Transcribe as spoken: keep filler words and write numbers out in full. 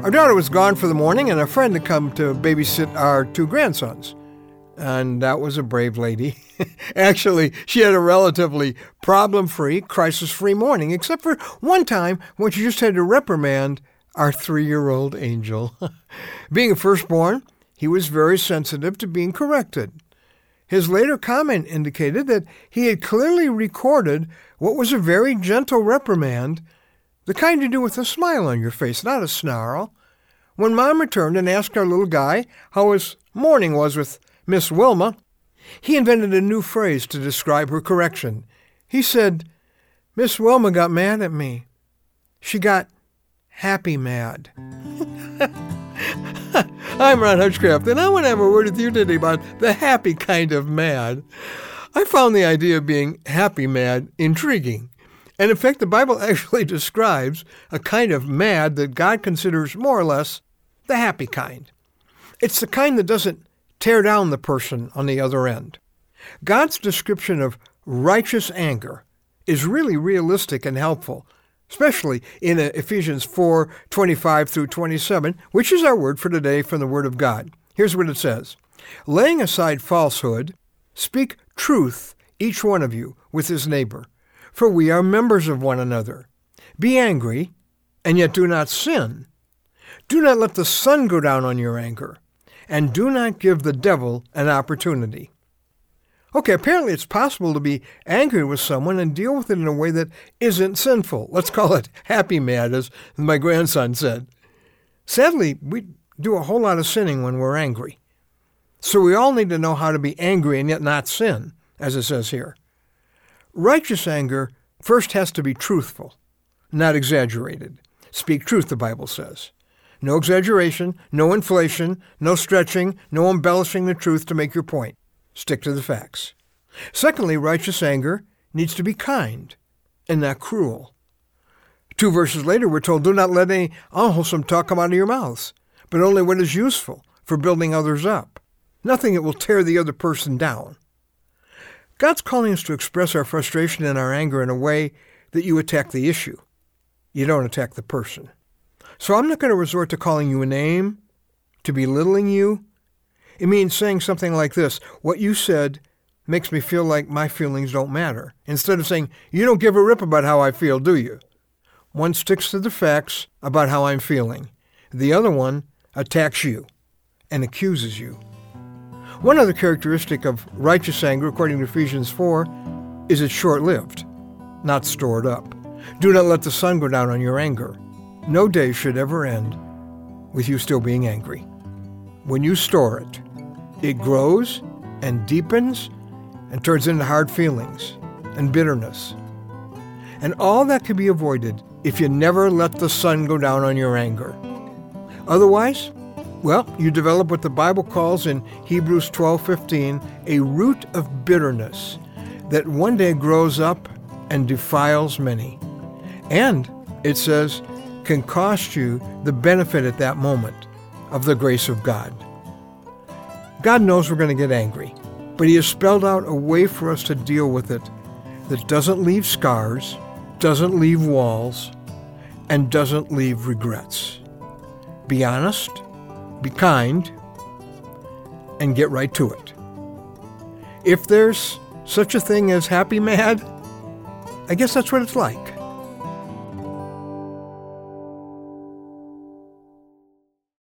Our daughter was gone for the morning, and a friend had come to babysit our two grandsons. And that was a brave lady. Actually, she had a relatively problem-free, crisis-free morning, except for one time when she just had to reprimand our three-year-old Angel. Being a firstborn, he was very sensitive to being corrected. His later comment indicated that he had clearly recorded what was a very gentle reprimand, the kind you do with a smile on your face, not a snarl. When Mom returned and asked our little guy how his morning was with Miss Wilma, he invented a new phrase to describe her correction. He said, "Miss Wilma got mad at me. She got happy mad." I'm Ron Hutchcraft, and I want to have a word with you today about the happy kind of mad. I found the idea of being happy mad intriguing. And in fact, the Bible actually describes a kind of mad that God considers more or less the happy kind. It's the kind that doesn't tear down the person on the other end. God's description of righteous anger is really realistic and helpful, especially in Ephesians four, twenty-five through twenty-seven, which is our word for today from the Word of God. Here's what it says. "Laying aside falsehood, speak truth, each one of you, with his neighbor, for we are members of one another. Be angry, and yet do not sin. Do not let the sun go down on your anger, and do not give the devil an opportunity." Okay, apparently it's possible to be angry with someone and deal with it in a way that isn't sinful. Let's call it happy mad, as my grandson said. Sadly, we do a whole lot of sinning when we're angry. So we all need to know how to be angry and yet not sin, as it says here. Righteous anger first has to be truthful, not exaggerated. Speak truth, the Bible says. No exaggeration, no inflation, no stretching, no embellishing the truth to make your point. Stick to the facts. Secondly, righteous anger needs to be kind and not cruel. Two verses later, we're told, "Do not let any unwholesome talk come out of your mouths, but only what is useful for building others up. Nothing that will tear the other person down." God's calling us to express our frustration and our anger in a way that you attack the issue. You don't attack the person. So I'm not going to resort to calling you a name, to belittling you. It means saying something like this: "What you said makes me feel like my feelings don't matter." Instead of saying, "You don't give a rip about how I feel, do you?" One sticks to the facts about how I'm feeling. The other one attacks you and accuses you. One other characteristic of righteous anger, according to Ephesians four, is it's short-lived, not stored up. Do not let the sun go down on your anger. No day should ever end with you still being angry. When you store it, it grows and deepens and turns into hard feelings and bitterness. And all that can be avoided if you never let the sun go down on your anger. Otherwise, well, you develop what the Bible calls in Hebrews twelve fifteen a root of bitterness that one day grows up and defiles many. And, it says, can cost you the benefit at that moment of the grace of God. God knows we're going to get angry, but He has spelled out a way for us to deal with it that doesn't leave scars, doesn't leave walls, and doesn't leave regrets. Be honest, be kind, and get right to it. If there's such a thing as happy mad, I guess that's what it's like.